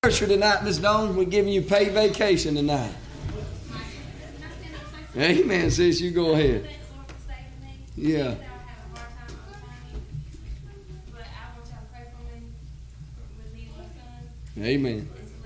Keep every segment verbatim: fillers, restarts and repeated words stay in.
Tonight, Miss Dawn, we're giving you paid vacation tonight. Amen, sis. You go ahead. Yeah. Amen.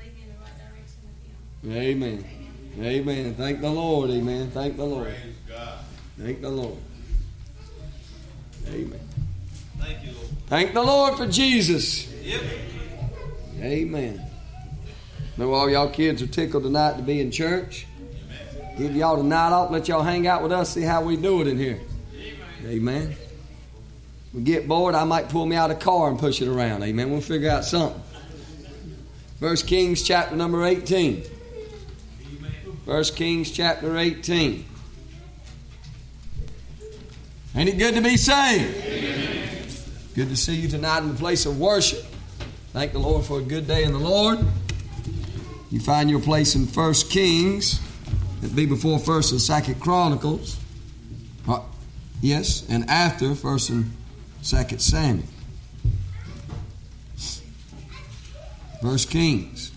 Amen. Amen. Thank the Lord. Amen. Thank the Lord. Thank the Lord. Amen. Thank you, Lord. Thank the Lord for Jesus. Yep. Amen. Know all y'all kids are tickled tonight to be in church. Amen. Give y'all the night off. Let y'all hang out with us. See how we do it in here. Amen. Amen. We get bored, I might pull me out a car and push it around. Amen. We'll figure out something. First Kings chapter number eighteen. First Kings chapter eighteen. Ain't it good to be saved? Amen. Good to see you tonight in the place of worship. Thank the Lord for a good day in the Lord. You find your place in First Kings. It'd be before First and Second Chronicles. Uh, yes, and after First and Second Samuel. First Kings.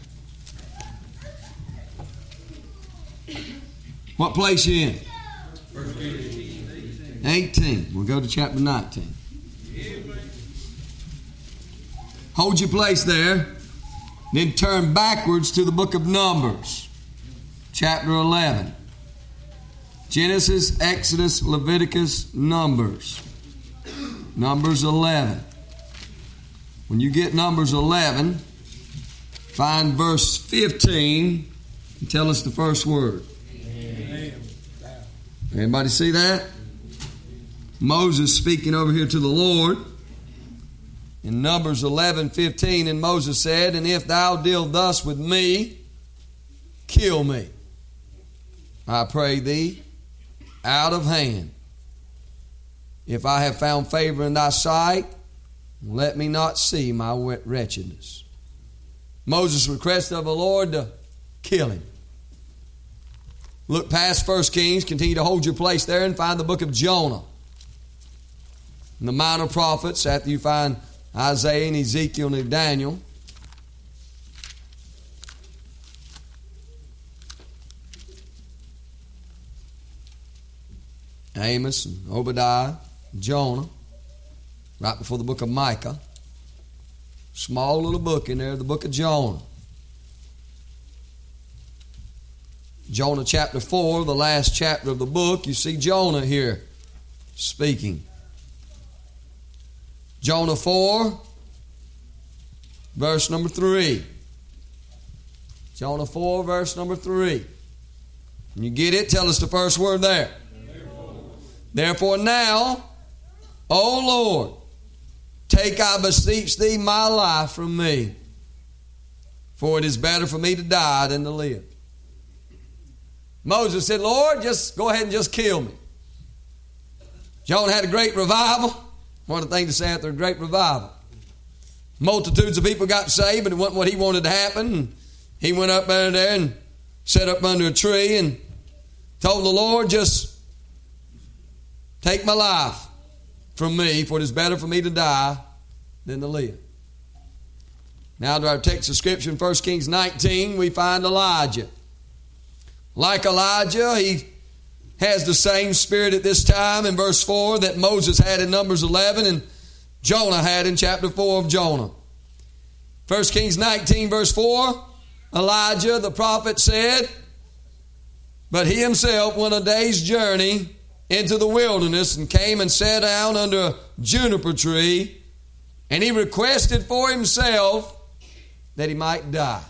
What place you in? First Kings eighteen. We'll go to chapter nineteen. Hold your place there. Then turn backwards to the book of Numbers. Chapter eleven. Genesis, Exodus, Leviticus, Numbers. Numbers eleven. When you get Numbers eleven, find verse fifteen and tell us the first word. Amen. Everybody see that? Moses speaking over here to the Lord. In Numbers eleven fifteen, and Moses said, "And if thou deal thus with me, kill me, I pray thee, out of hand. If I have found favor in thy sight, let me not see my wretchedness." Moses requested of the Lord to kill him. Look past First Kings, continue to hold your place there and find the book of Jonah. And the minor prophets, after you find Isaiah and Ezekiel and Daniel. Amos and Obadiah, Jonah, right before the book of Micah. Small little book in there, the book of Jonah. Jonah chapter four, the last chapter of the book, you see Jonah here speaking. Jonah four, verse number three. Jonah four, verse number three. When you get it, tell us the first word there. Therefore, Therefore now, O Lord, take, I beseech thee, my life from me, for it is better for me to die than to live. Moses said, "Lord, just go ahead and just kill me." Jonah had a great revival. One of the things to say after a great revival. Multitudes of people got saved, but it wasn't what he wanted to happen. And he went up under there and sat up under a tree and told the Lord, "Just take my life from me, for it is better for me to die than to live." Now to our text of Scripture in First Kings nineteen, we find Elijah. Like Elijah, he has the same spirit at this time in verse four that Moses had in Numbers eleven and Jonah had in chapter four of Jonah. First Kings nineteen verse four, Elijah the prophet said, "But he himself went a day's journey into the wilderness and came and sat down under a juniper tree, and he requested for himself that he might die.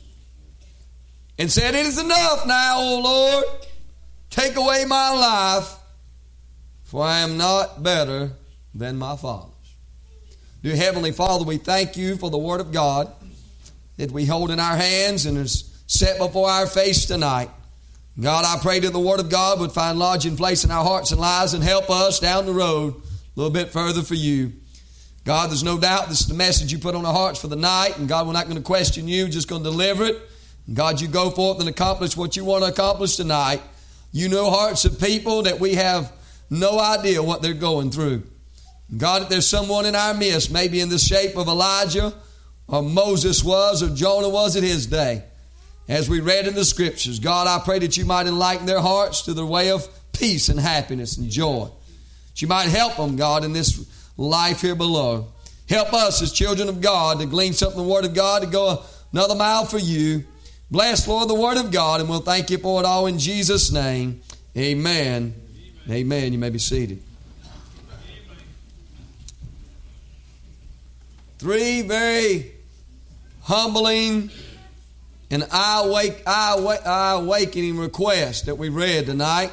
And said, It is enough now, O Lord. Take away my life, for I am not better than my fathers." Dear Heavenly Father, we thank you for the Word of God that we hold in our hands and is set before our face tonight. God, I pray that the Word of God would find lodging place in our hearts and lives and help us down the road a little bit further for you. God, there's no doubt this is the message you put on our hearts for the night, and God, we're not going to question you, we're just going to deliver it. And God, you go forth and accomplish what you want to accomplish tonight. You know hearts of people that we have no idea what they're going through. God, if there's someone in our midst, maybe in the shape of Elijah or Moses was or Jonah was at his day. As we read in the Scriptures, God, I pray that you might enlighten their hearts to the way of peace and happiness and joy. That you might help them, God, in this life here below. Help us as children of God to glean something from the Word of God, to go another mile for you. Bless, Lord, the Word of God, and we'll thank you for it all in Jesus' name. Amen. Amen. Amen. You may be seated. Three very humbling and eye-awakening requests that we read tonight.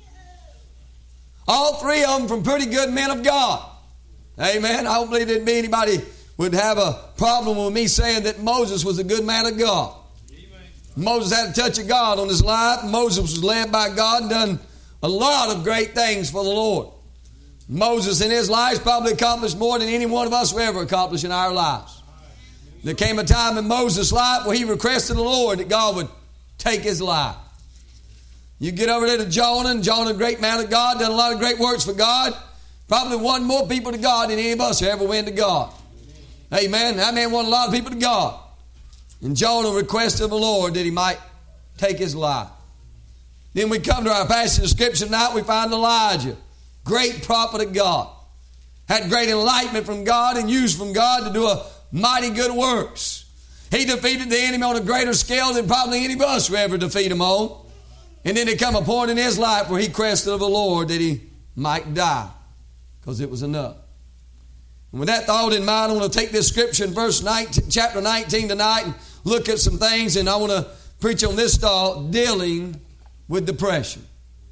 All three of them from pretty good men of God. Amen. I don't believe that anybody would have a problem with me saying that Moses was a good man of God. Amen. Moses had a touch of God on his life. Moses was led by God and done a lot of great things for the Lord. Moses in his life probably accomplished more than any one of us will ever accomplish in our lives. There came a time in Moses' life where he requested the Lord that God would take his life. You get over there to Jonah, and Jonah, a great man of God, done a lot of great works for God. Probably won more people to God than any of us ever went to God. Amen. That man won a lot of people to God. And Jonah requested of the Lord that he might take his life. Then we come to our passage of Scripture tonight. We find Elijah, great prophet of God. Had great enlightenment from God and used from God to do a mighty good works. He defeated the enemy on a greater scale than probably any of us will ever defeat him on. And then there come a point in his life where he requested of the Lord that he might die, because it was enough. And with that thought in mind, I want to take this scripture in verse nineteen, chapter nineteen tonight and look at some things, and I want to preach on this thought, dealing with depression.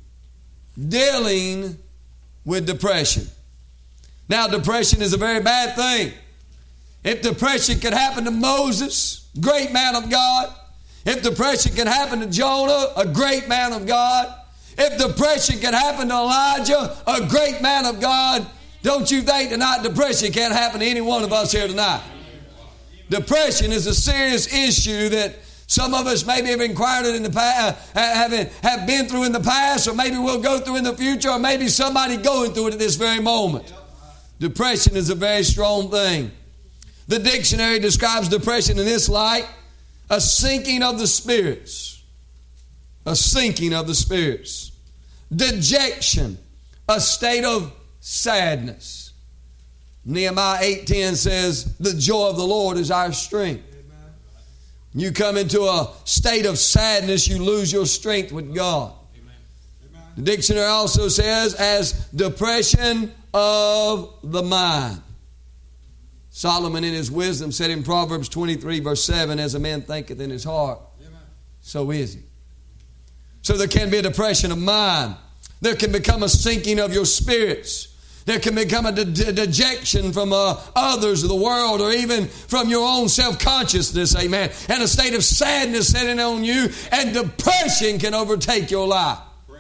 Dealing with depression. Now, depression is a very bad thing. If depression could happen to Moses, great man of God, if depression can happen to Jonah, a great man of God, if depression can happen to Elijah, a great man of God, don't you think tonight depression can't happen to any one of us here tonight? Depression is a serious issue that some of us maybe have inquired in the past, have, have been through in the past, or maybe we'll go through in the future, or maybe somebody going through it at this very moment. Depression is a very strong thing. The dictionary describes depression in this light: a sinking of the spirits. A sinking of the spirits. Dejection, a state of sadness. Nehemiah eight ten says, the joy of the Lord is our strength. Amen. You come into a state of sadness, you lose your strength with God. Amen. Amen. The dictionary also says, as depression of the mind. Solomon in his wisdom said in Proverbs twenty-three verse seven, as a man thinketh in his heart, Amen, so is he. So there can be a depression of mind. There can become a sinking of your spirits. There can become a de- de- dejection from uh, others of the world, or even from your own self-consciousness, amen, and a state of sadness setting on you, and depression can overtake your life.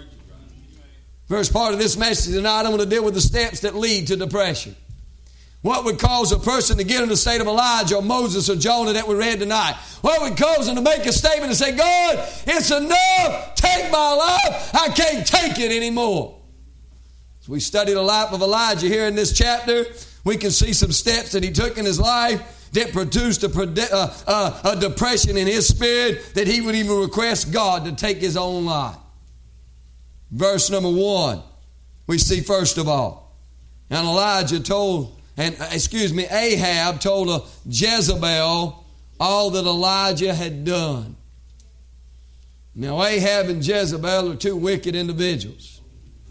First part of this message tonight, I'm going to deal with the steps that lead to depression. What would cause a person to get in the state of Elijah or Moses or Jonah that we read tonight? What would cause them to make a statement and say, God, it's enough. Take my life. I can't take it anymore. As we study the life of Elijah here in this chapter, we can see some steps that he took in his life that produced a, uh, uh, a depression in his spirit that he would even request God to take his own life. Verse number one, we see first of all, and Elijah told... And, excuse me, Ahab told Jezebel all that Elijah had done. Now, Ahab and Jezebel are two wicked individuals.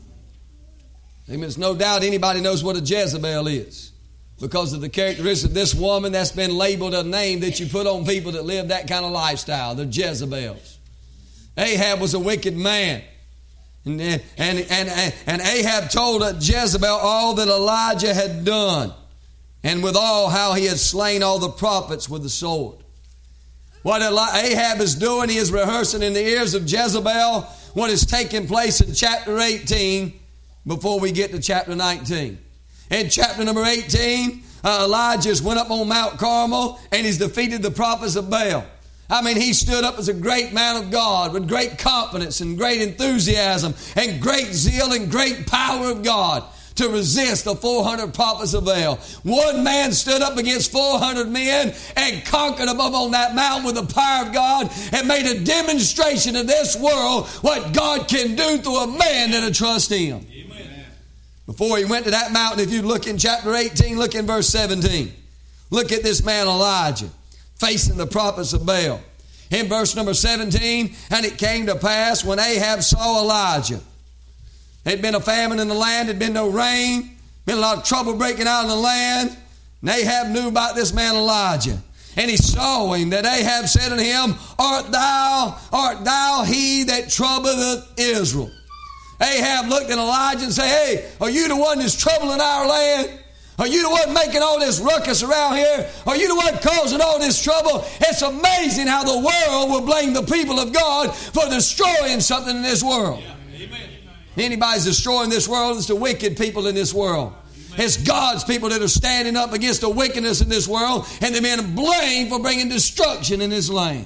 Amen. There's no doubt anybody knows what a Jezebel is, because of the characteristics of this woman. That's been labeled a name that you put on people that live that kind of lifestyle. They're Jezebels. Ahab was a wicked man. And, and, and, and Ahab told Jezebel all that Elijah had done, and withal how he had slain all the prophets with the sword. What Ahab is doing, he is rehearsing in the ears of Jezebel what is taking place in chapter eighteen before we get to chapter nineteen. In chapter number eighteen, uh, Elijah went up on Mount Carmel and he's defeated the prophets of Baal. I mean, he stood up as a great man of God with great confidence and great enthusiasm and great zeal and great power of God to resist the four hundred prophets of Baal. One man stood up against four hundred men and conquered them up on that mountain with the power of God and made a demonstration in this world what God can do through a man that'll trust Him. Amen. Before he went to that mountain, if you look in chapter eighteen, look in verse seventeen. Look at this man Elijah facing the prophets of Baal. In verse number seventeen, and it came to pass when Ahab saw Elijah. There'd been a famine in the land, there'd been no rain, been a lot of trouble breaking out in the land. And Ahab knew about this man Elijah. And he saw him, that Ahab said unto him, Art thou, art thou he that troubleth Israel? Ahab looked at Elijah and said, Hey, are you the one that's troubling our land? Are you the one making all this ruckus around here? Are you the one causing all this trouble? It's amazing how the world will blame the people of God for destroying something in this world. Yeah. Amen. Anybody's destroying this world, it's the wicked people in this world. Amen. It's God's people that are standing up against the wickedness in this world, and they're being blamed for bringing destruction in this land.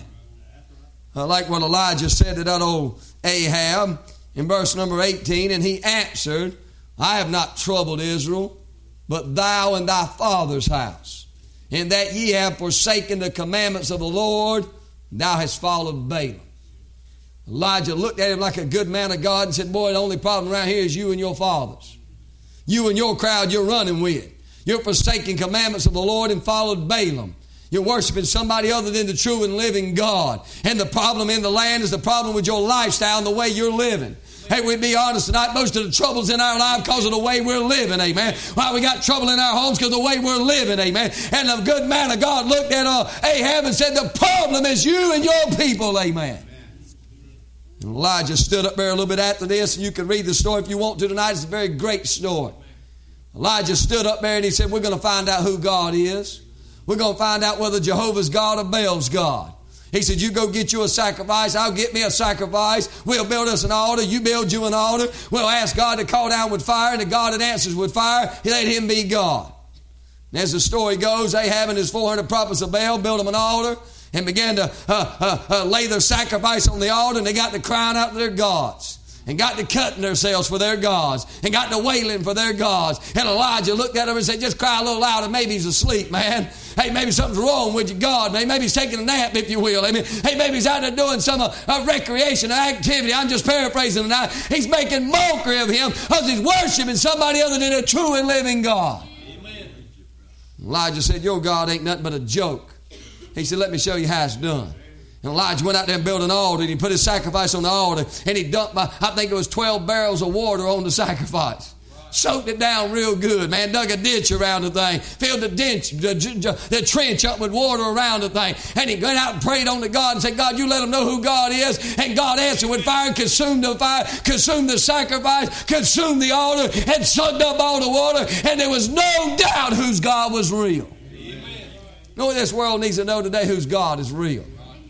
I like what Elijah said to that old Ahab in verse number eighteen, and he answered, I have not troubled Israel, but thou and thy father's house, in that ye have forsaken the commandments of the Lord, thou hast followed Balaam. Elijah looked at him like a good man of God and said, Boy, the only problem around here is you and your fathers. You and your crowd you're running with. You're forsaking commandments of the Lord and followed Balaam. You're worshiping somebody other than the true and living God. And the problem in the land is the problem with your lifestyle and the way you're living. Hey, we'd be honest tonight, most of the troubles in our life because of the way we're living, amen. Why we got trouble in our homes? Because of the way we're living, amen. And the good man of God looked at uh, Ahab and said, the problem is you and your people, amen. And Elijah stood up there a little bit after this, and you can read the story if you want to tonight. It's a very great story. Elijah stood up there and he said, we're going to find out who God is. We're going to find out whether Jehovah's God or Baal's God. He said, you go get you a sacrifice. I'll get me a sacrifice. We'll build us an altar. You build you an altar. We'll ask God to call down with fire, and the God that answers with fire, he let him be God. And as the story goes, Ahab and his four hundred prophets of Baal built him an altar and began to uh, uh, uh, lay their sacrifice on the altar, and they got to crying out to their gods. And got to cutting themselves for their gods. And got to wailing for their gods. And Elijah looked at him and said, just cry a little louder. Maybe he's asleep, man. Hey, maybe something's wrong with your God. Maybe he's taking a nap, if you will. Amen. Hey, maybe he's out there doing some uh, uh, recreation or activity. I'm just paraphrasing tonight. He's making mockery of him because he's worshiping somebody other than a true and living God. Amen. Elijah said, your God ain't nothing but a joke. He said, let me show you how it's done. And Elijah went out there and built an altar, and he put his sacrifice on the altar, and he dumped, my, I think it was twelve barrels of water on the sacrifice. Soaked it down real good, man. Dug a ditch around the thing. Filled the ditch, the, the trench up with water around the thing. And he went out and prayed on to God and said, God, you let them know who God is. And God answered with fire, and consumed the fire, consumed the sacrifice, consumed the altar, and sucked up all the water. And there was no doubt whose God was real. Amen. You know, this world needs to know today whose God is real.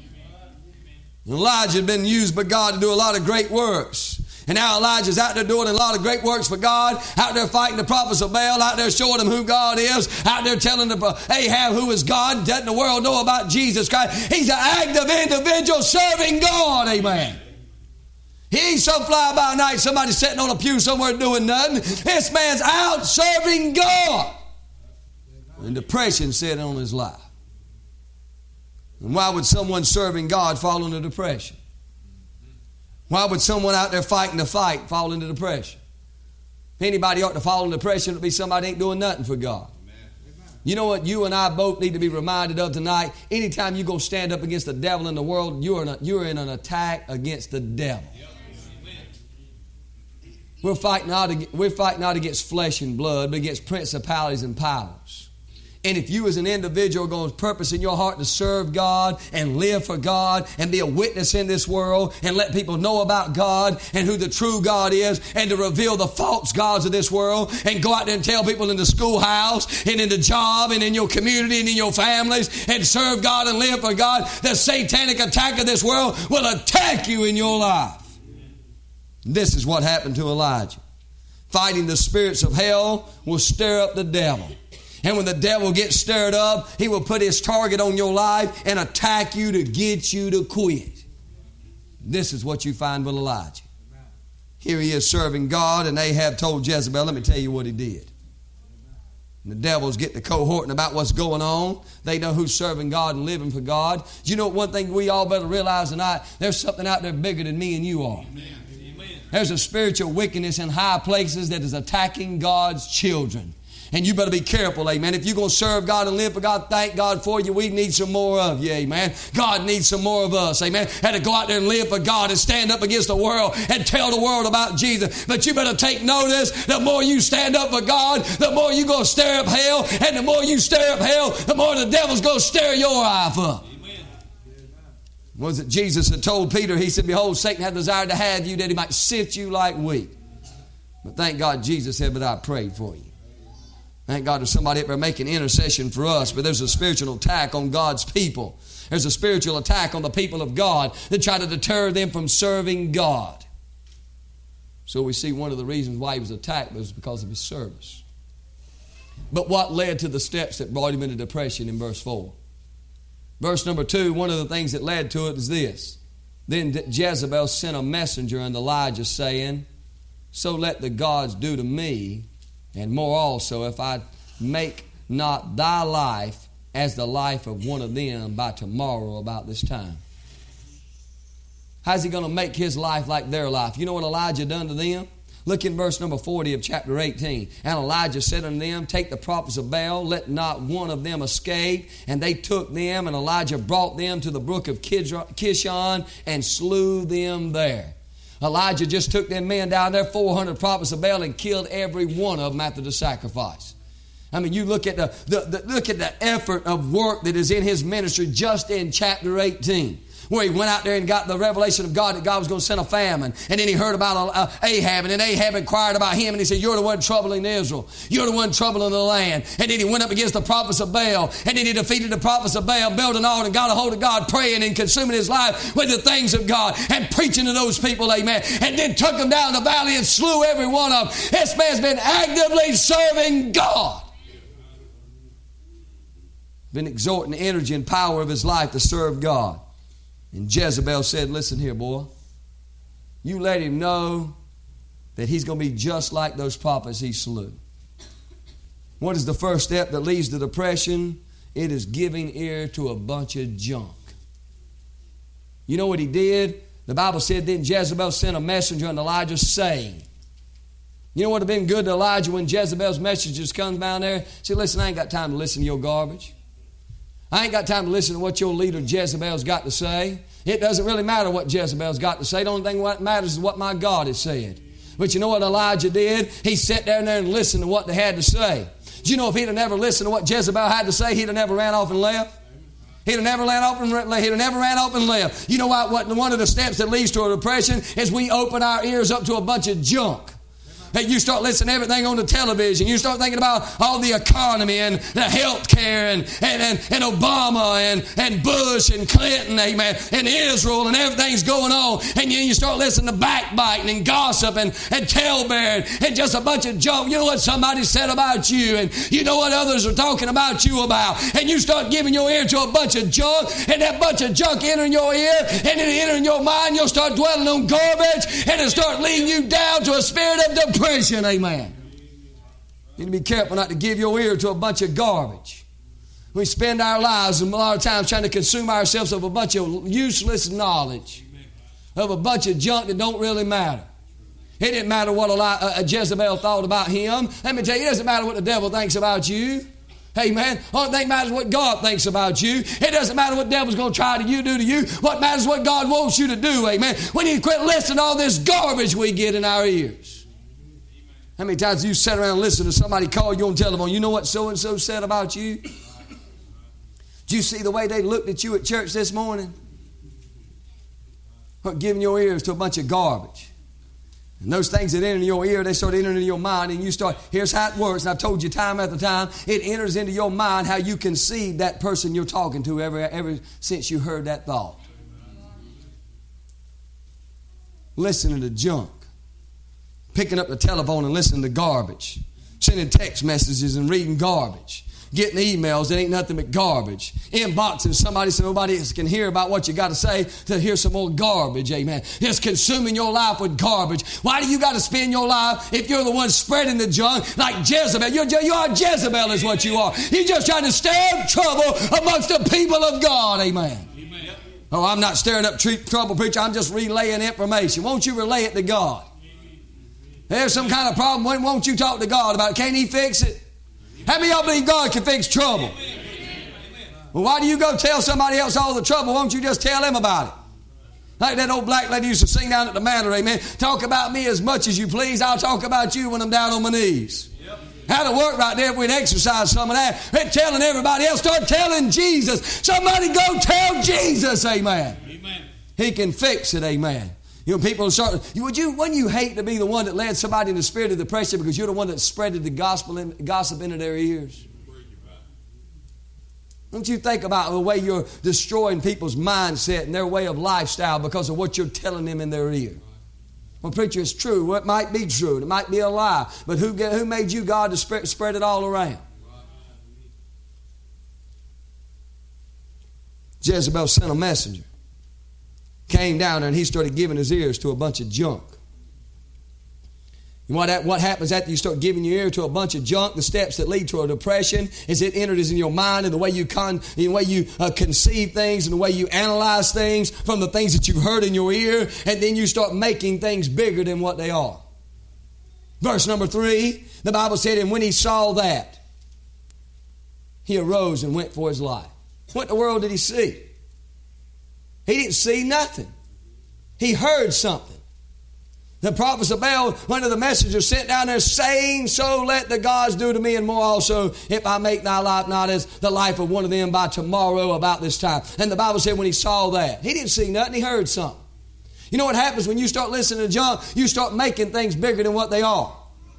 Elijah had been used by God to do a lot of great works. And now Elijah's out there doing a lot of great works for God, out there fighting the prophets of Baal, out there showing them who God is, out there telling the Ahab who is God. Doesn't the world know about Jesus Christ? He's an active individual serving God, amen. He ain't some fly-by-night, somebody sitting on a pew somewhere doing nothing. This man's out serving God. And depression set on his life. And why would someone serving God fall into depression? Why would someone out there fighting the fight fall into depression? If anybody ought to fall into depression, it would be somebody ain't doing nothing for God. Amen. You know what you and I both need to be reminded of tonight? Anytime you go stand up against the devil in the world, you're in, a, you're in an attack against the devil. Yep. We're fighting, not, we're fighting not against flesh and blood, but against principalities and powers. And if you as an individual are going to purpose in your heart to serve God and live for God and be a witness in this world and let people know about God and who the true God is and to reveal the false gods of this world and go out there and tell people in the schoolhouse and in the job and in your community and in your families and serve God and live for God, the satanic attack of this world will attack you in your life. This is what happened to Elijah. Fighting the spirits of hell will stir up the devil. And when the devil gets stirred up, he will put his target on your life and attack you to get you to quit. This is what you find with Elijah. Here he is serving God, and Ahab told Jezebel, let me tell you what he did. And the devil's getting the cohorting about what's going on. They know who's serving God and living for God. Do you know one thing we all better realize tonight? There's something out there bigger than me and you are. Amen. There's a spiritual wickedness in high places that is attacking God's children. And you better be careful, amen. If you're going to serve God and live for God, thank God for you. We need some more of you, amen. God needs some more of us, amen. And to go out there and live for God and stand up against the world and tell the world about Jesus. But you better take notice, the more you stand up for God, the more you're going to stir up hell. And the more you stir up hell, the more the devil's going to stir your eye up. Amen. Was it Jesus that told Peter, he said, behold, Satan had desired to have you that he might sift you like wheat. But thank God Jesus said, but I prayed for you. Thank God there's somebody up there making intercession for us. But there's a spiritual attack on God's people. There's a spiritual attack on the people of God that try to deter them from serving God. So we see one of the reasons why he was attacked was because of his service. But what led to the steps that brought him into depression in verse four? Verse number two, one of the things that led to it is this. Then Jezebel sent a messenger unto Elijah saying, so let the gods do to me, and more also, if I make not thy life as the life of one of them by tomorrow about this time. How's he going to make his life like their life? You know what Elijah done to them? Look in verse number forty of chapter eighteen. And Elijah said unto them, take the prophets of Baal, let not one of them escape. And they took them, and Elijah brought them to the brook of Kishon and slew them there. Elijah just took them men down there, four hundred prophets of Baal, and killed every one of them after the sacrifice. I mean, you look at the, the, the look at the effort of work that is in his ministry just in chapter eighteen. Where he went out there and got the revelation of God that God was going to send a famine. And then he heard about uh, Ahab. And then Ahab inquired about him. And he said, you're the one troubling Israel. You're the one troubling the land. And then he went up against the prophets of Baal. And then he defeated the prophets of Baal, built an altar and got a hold of God, praying and consuming his life with the things of God and preaching to those people, amen. And then took them down the valley and slew every one of them. This man's been actively serving God. Been exhorting the energy and power of his life to serve God. And Jezebel said, listen here, boy. You let him know that he's going to be just like those prophets he slew. What is the first step that leads to depression? It is giving ear to a bunch of junk. You know what he did? The Bible said then Jezebel sent a messenger unto Elijah saying. You know what would have been good to Elijah when Jezebel's messengers come down there? Say, listen, I ain't got time to listen to your garbage. I ain't got time to listen to what your leader Jezebel's got to say. It doesn't really matter what Jezebel's got to say. The only thing that matters is what my God has said. But you know what Elijah did? He sat down there and listened to what they had to say. Do you know if he'd have never listened to what Jezebel had to say, he'd have never ran off and left? He'd have never ran off and he'd have never ran off and left. You know what? What one of the steps that leads to a depression is we open our ears up to a bunch of junk. Hey, you start listening to everything on the television. You start thinking about all the economy and the health care and, and, and, and Obama and, and Bush and Clinton, amen, and Israel and everything's going on. And you, you start listening to backbiting and gossip and, and talebearing and just a bunch of junk. You know what somebody said about you and you know what others are talking about you about. And you start giving your ear to a bunch of junk and that bunch of junk entering your ear and it entering your mind. You'll start dwelling on garbage and it'll start leading you down to a spirit of depression. Amen. You need to be careful not to give your ear to a bunch of garbage. We spend our lives a lot of times trying to consume ourselves of a bunch of useless knowledge, of a bunch of junk that don't really matter. It didn't matter what a Jezebel thought about him. Let me tell you, it doesn't matter what the devil thinks about you. Amen. Only thing matters what God thinks about you. It doesn't matter what the devil's going to try to you do to you. What matters is what God wants you to do. Amen. We need to quit listening to all this garbage we get in our ears. How many times you sat around and listened to somebody call you on telephone? You know what so-and-so said about you? Did you see the way they looked at you at church this morning? Or giving your ears to a bunch of garbage. And those things that enter in your ear, they start entering into your mind. And you start, here's how it works. And I've told you time after time, it enters into your mind how you conceive that person you're talking to ever, ever since you heard that thought. Listening to junk. Picking up the telephone and listening to garbage. Sending text messages and reading garbage. getting emails that ain't nothing but garbage. Inboxing somebody so nobody else can hear about what you got to say, to hear some more garbage, amen. Just consuming your life with garbage. Why do you got to spend your life if you're the one spreading the junk like Jezebel? You're, you are Jezebel is what you are. You're just trying to stir up trouble amongst the people of God, amen. Amen. Oh, I'm not stirring up trouble, preacher. I'm just relaying information. Won't you relay it to God? There's some kind of problem. When won't you talk to God about it? Can't He fix it? How many of y'all believe God can fix trouble? Well, why do you go tell somebody else all the trouble? Won't you just tell them about it? Like that old black lady used to sing down at the manor, amen. Talk about me as much as you please. I'll talk about you when I'm down on my knees. Yep. That'll work right there if we'd exercise some of that. Quit telling everybody else. Start telling Jesus. Somebody go tell Jesus, amen. Amen. He can fix it, amen. You know, people start, would you, wouldn't you hate to be the one that led somebody in the spirit of depression because you're the one that spreaded the gospel in, gossip into their ears? Don't you think about the way you're destroying people's mindset and their way of lifestyle because of what you're telling them in their ear? Well, preacher, it's true. Well, it might be true. It might be a lie. But who, who made you God to spread, spread it all around? Jezebel sent a messenger. Came down there and he started giving his ears to a bunch of junk. And what, that, what happens after you start giving your ear to a bunch of junk? The steps that lead to a depression is it enters in your mind and the way you con, the way you uh, conceive things and the way you analyze things from the things that you've heard in your ear, and then you start making things bigger than what they are. Verse number three, the Bible said, and when he saw that, he arose and went for his life. What in the world did he see? He didn't see nothing. He heard something. The prophets of Baal, one of the messengers sent down there saying, so let the gods do to me and more also, if I make thy life not as the life of one of them by tomorrow about this time. And the Bible said when he saw that, he didn't see nothing, he heard something. You know what happens when you start listening to junk? You start making things bigger than what they are.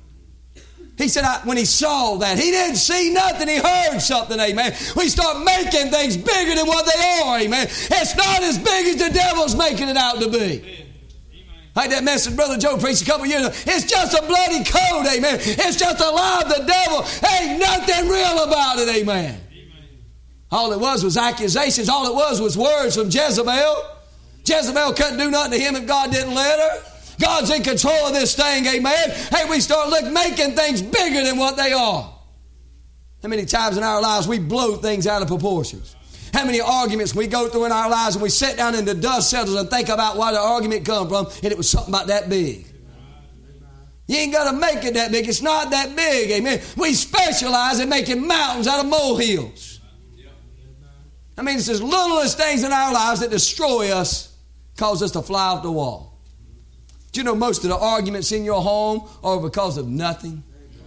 He said I, when he saw that, he didn't see nothing, he heard something, amen. We start making things bigger than what they are, amen. It's not as big as the devil's making it out to be. Like that message Brother Joe preached a couple years ago. It's just a bloody code, amen. It's just a lie of the devil. Ain't nothing real about it, amen. Amen. All it was was accusations. All it was was words from Jezebel. Jezebel couldn't do nothing to him if God didn't let her. God's in control of this thing, amen. Hey, we start look, making things bigger than what they are. How many times in our lives we blow things out of proportions? How many arguments we go through in our lives and we sit down and the dust settles and think about where the argument come from, and it was something about that big. You ain't got to make it that big. It's not that big, amen. We specialize in making mountains out of molehills. I mean, it's the littlest things in our lives that destroy us, cause us to fly off the wall. Do you know most of the arguments in your home are because of nothing?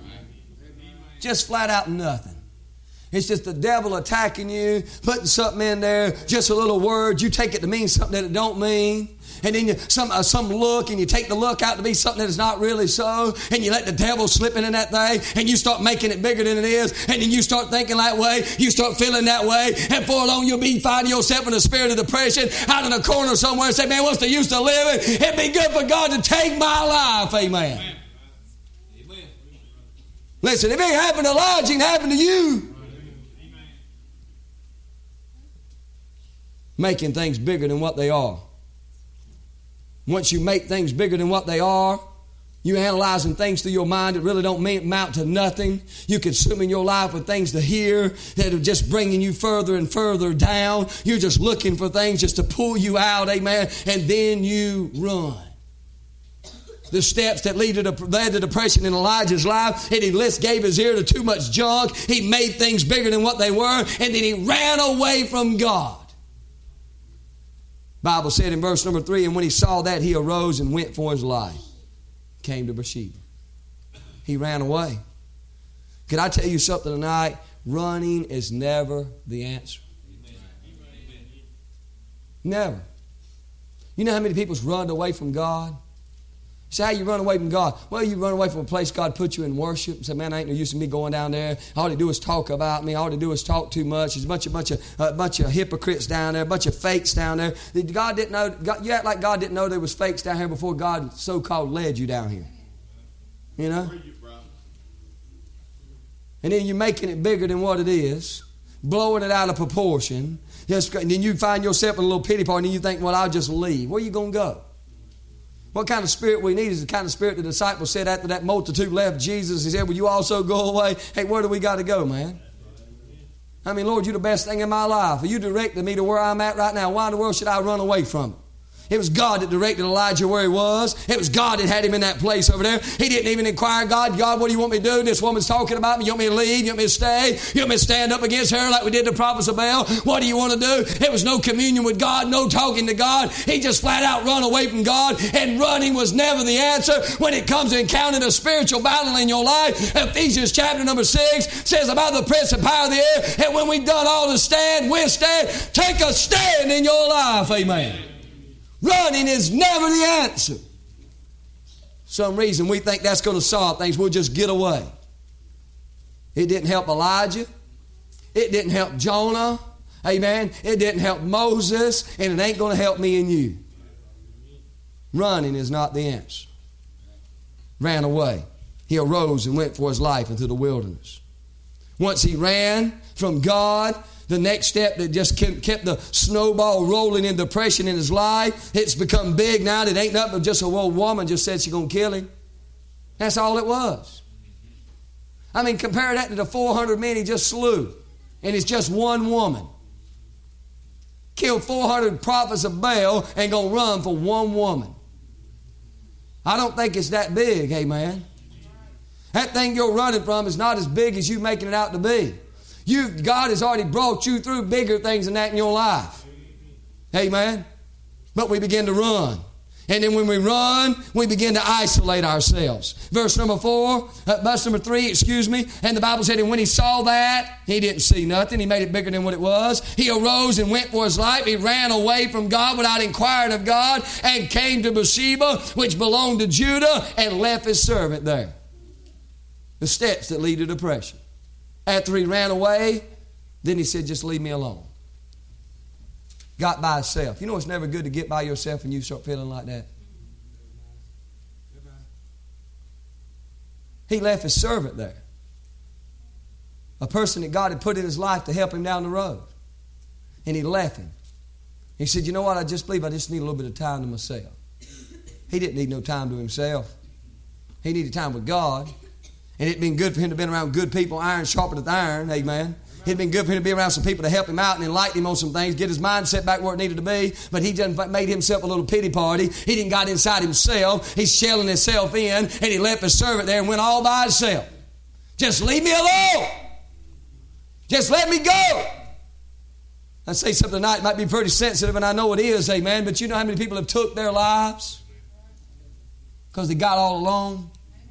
Just flat out nothing. It's just the devil attacking you, putting something in there, just a little word. You take it to mean something that it don't mean. And then you, some uh, some look, and you take the look out to be something that is not really so. And you let the devil slip in that thing, and you start making it bigger than it is. And then you start thinking that way. You start feeling that way. And for long you'll be finding yourself in a spirit of depression out in a corner somewhere and say, man, what's the use of living? It'd be good for God to take my life. Amen. Amen. Listen, if it ain't happened to Elijah, it ain't happened to you. Making things bigger than what they are. Once you make things bigger than what they are, you analyzing things through your mind that really don't mean, amount to nothing. You consuming your life with things to hear that are just bringing you further and further down. You're just looking for things just to pull you out, amen, and then you run. The steps that lead to, the, led to depression in Elijah's life, and he list gave his ear to too much junk. He made things bigger than what they were, and then he ran away from God. Bible said in verse number three, and when he saw that, he arose and went for his life. Came to Bathsheba. He ran away. Can I tell you something tonight? Running is never the answer. Never. You know how many people's run away from God? Say, how you run away from God? Well, you run away from a place God put you in worship. Say, man, I ain't no use in me going down there. All they do is talk about me. All they do is talk too much. There's a bunch of bunch of uh, bunch of hypocrites down there, a bunch of fakes down there. God didn't know. God, you act like God didn't know there was fakes down here before God so-called led you down here. You know. And then you're making it bigger than what it is, blowing it out of proportion. Just, and then you find yourself in a little pity party and you think, well, I'll just leave. Where are you going to go? What kind of spirit we need is the kind of spirit the disciples said after that multitude left Jesus. He said, will you also go away? Hey, where do we got to go, man? I mean, Lord, you're the best thing in my life. You directed me to where I'm at right now. Why in the world should I run away from it? It was God that directed Elijah where he was. It was God that had him in that place over there. He didn't even inquire, God, God, what do you want me to do? This woman's talking about me. You want me to leave? You want me to stay? You want me to stand up against her like we did the prophets of Baal? What do you want to do? There was no communion with God, no talking to God. He just flat out run away from God, and running was never the answer when it comes to encountering a spiritual battle in your life. Ephesians chapter number six says about the prince and power of the air, and when we've done all to stand, we'll stand. Take a stand in your life, amen. Running is never the answer. Some reason we think that's going to solve things. We'll just get away. It didn't help Elijah. It didn't help Jonah. Amen. It didn't help Moses. And it ain't going to help me and you. Running is not the answer. Ran away. He arose and went for his life into the wilderness. Once he ran from God, the next step that just kept the snowball rolling in depression in his life, it's become big now. It ain't nothing but just a old woman just said she's going to kill him. That's all it was. I mean, compare that to the four hundred men he just slew. And it's just one woman. Killed four hundred prophets of Baal and going to run for one woman. I don't think it's that big, hey man. That thing you're running from is not as big as you making it out to be. You, God has already brought you through bigger things than that in your life. Amen. But we begin to run. And then when we run, we begin to isolate ourselves. Verse number four, uh, verse number three, excuse me. And the Bible said, and when he saw that, he didn't see nothing. He made it bigger than what it was. He arose and went for his life. He ran away from God without inquiring of God and came to Beersheba, which belonged to Judah, and left his servant there. The steps that lead to depression. After he ran away, then he said, just leave me alone. Got by himself. You know it's never good to get by yourself when you start feeling like that. He left his servant there. A person that God had put in his life to help him down the road. And he left him. He said, you know what, I just believe I just need a little bit of time to myself. He didn't need no time to himself. He needed time with God. And it'd been good for him to have been around good people, iron sharpeneth iron, amen. It'd been good for him to be around some people to help him out and enlighten him on some things, get his mindset back where it needed to be. But he just made himself a little pity party. He didn't got inside himself. He's shelling himself in, and he left his servant there and went all by himself. Just leave me alone. Just let me go. I say something tonight, it might be pretty sensitive, and I know it is, amen. But you know how many people have took their lives because they got all alone?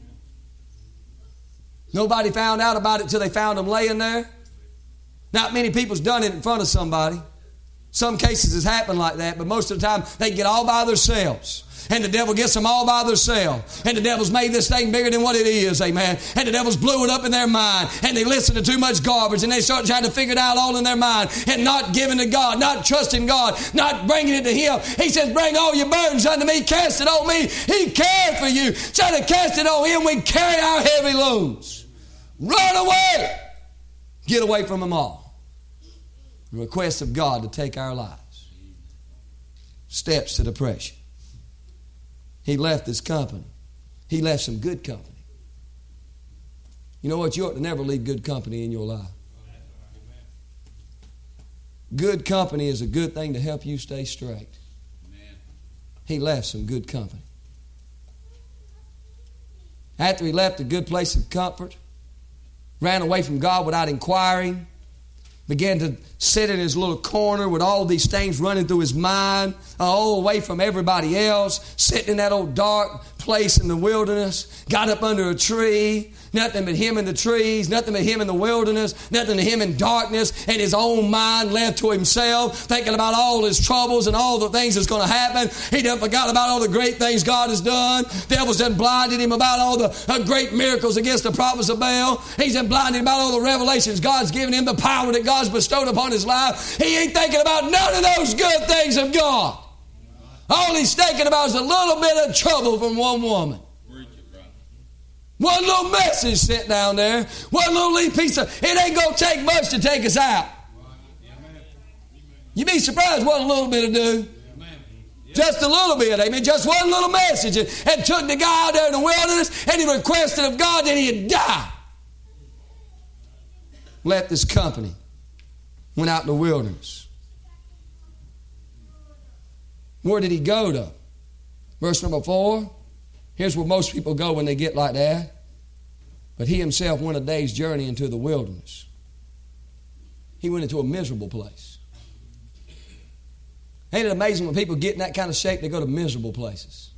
Nobody found out about it until they found them laying there. Not many people's done it in front of somebody. Some cases has happened like that, but most of the time they get all by themselves. And the devil gets them all by themselves. And the devil's made this thing bigger than what it is, amen. And the devil's blew it up in their mind. And they listen to too much garbage. And they start trying to figure it out all in their mind. And not giving to God, not trusting God, not bringing it to Him. He says, bring all your burdens unto me, cast it on me. He cared for you. Try to cast it on Him. We carry our heavy loads. Run away. Get away from them all. The request of God to take our lives. Steps to depression. He left his company. He left some good company. You know what? You ought to never leave good company in your life. Good company is a good thing to help you stay straight. He left some good company. After he left a good place of comfort, ran away from God without inquiring, began to sit in his little corner with all these things running through his mind, all away from everybody else, sitting in that old dark place in the wilderness, got up under a tree, nothing but him in the trees, nothing but him in the wilderness, nothing but him in darkness, and his own mind left to himself, thinking about all his troubles and all the things that's going to happen. He done forgot about all the great things God has done. Devil's done blinded him about all the uh, great miracles against the prophets of Baal. He's done blinded about all the revelations God's given him, the power that God's bestowed upon his life. He ain't thinking about none of those good things of God. All he's thinking about is a little bit of trouble from one woman. One little message sent down there. One little piece of, it ain't going to take much to take us out. You'd be surprised what a little bit will do. Just a little bit, amen. Just one little message. And took the guy out there in the wilderness and he requested of God that he'd die. Left this company. Went out in the wilderness. Where did he go to? Verse number four. Here's where most people go when they get like that. But he himself went a day's journey into the wilderness. He went into a miserable place. Ain't it amazing when people get in that kind of shape, they go to miserable places.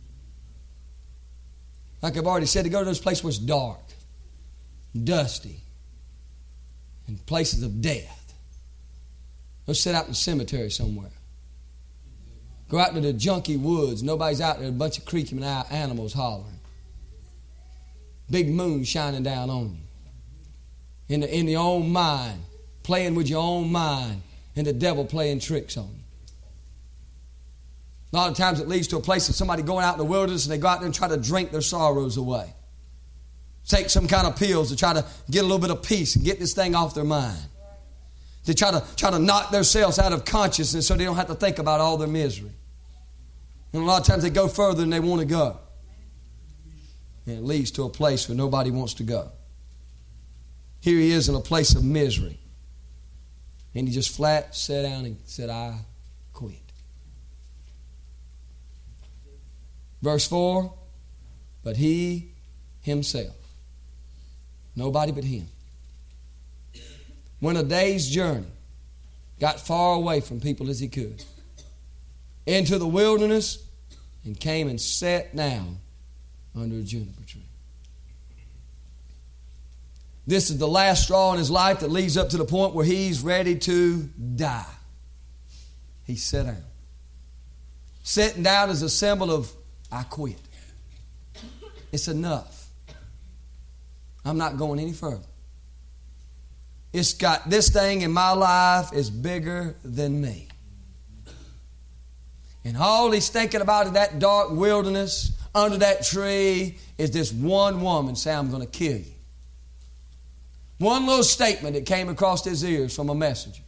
Like I've already said, they go to those places where it's dark, dusty, and places of death. Go sit out in the cemetery somewhere. Go out into the junky woods. Nobody's out there. A bunch of creaking animals hollering. Big moon shining down on you. In the, in your own mind. Playing with your own mind. And the devil playing tricks on you. A lot of times it leads to a place of somebody going out in the wilderness and they go out there and try to drink their sorrows away. Take some kind of pills to try to get a little bit of peace and get this thing off their mind. They try to try to knock themselves out of consciousness so they don't have to think about all their misery. And a lot of times they go further than they want to go. And it leads to a place where nobody wants to go. Here he is in a place of misery. And he just flat sat down and said, I quit. Verse four, but he himself, nobody but him, went a day's journey, got far away from people as he could, into the wilderness, and came and sat down under a juniper tree. This is the last straw in his life that leads up to the point where he's ready to die. He sat down. Sitting down is a symbol of, I quit. It's enough. I'm not going any further. It's got, this thing in my life is bigger than me. And all he's thinking about in that dark wilderness, under that tree, is this one woman saying, I'm going to kill you. One little statement that came across his ears from a messenger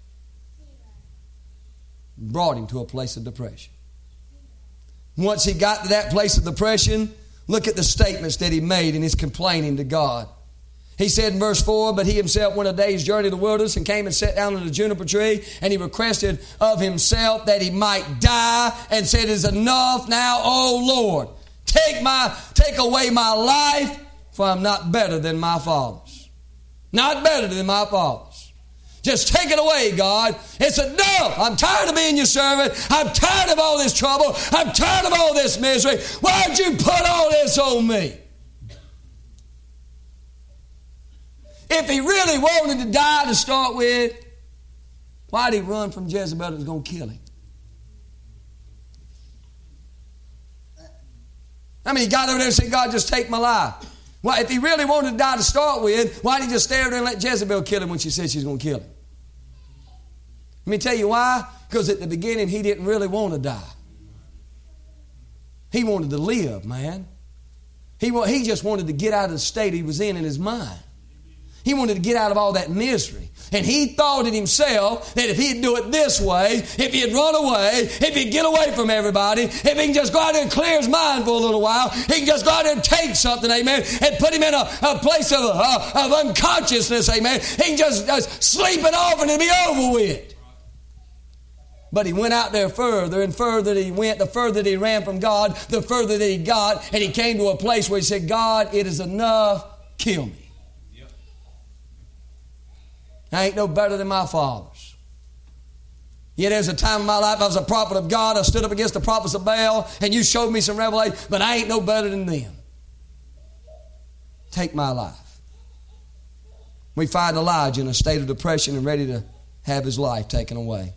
brought him to a place of depression. Once he got to that place of depression, look at the statements that he made in his complaining to God. He said in verse four, but he himself went a day's journey to the wilderness and came and sat down under the juniper tree, and he requested of himself that he might die, and said, it is enough now, O Lord. Take my, take away my life, for I'm not better than my fathers. Not better than my fathers. Just take it away, God. It's enough. I'm tired of being your servant. I'm tired of all this trouble. I'm tired of all this misery. Why'd you put all this on me? If he really wanted to die to start with, why'd he run from Jezebel that was going to kill him? I mean, he got over there and said, God, just take my life. Well, if he really wanted to die to start with, why did he just stay there and let Jezebel kill him when she said she's going to kill him? Let me tell you why. Because at the beginning, he didn't really want to die. He wanted to live, man. He, he just wanted to get out of the state he was in in his mind. He wanted to get out of all that misery. And he thought in himself that if he'd do it this way, if he'd run away, if he'd get away from everybody, if he can just go out there and clear his mind for a little while, he can just go out there and take something, amen, and put him in a, a place of, uh, of unconsciousness, amen. He can just, just sleep it off and it'll be over with. But he went out there further, and further that he went, the further that he ran from God, the further that he got, and he came to a place where he said, God, it is enough, kill me. I ain't no better than my fathers. Yet there's a time in my life I was a prophet of God. I stood up against the prophets of Baal, and you showed me some revelation, but I ain't no better than them. Take my life. We find Elijah in a state of depression and ready to have his life taken away.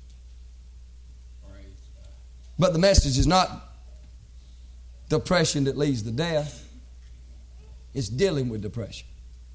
But the message is not depression that leads to death. It's dealing with depression.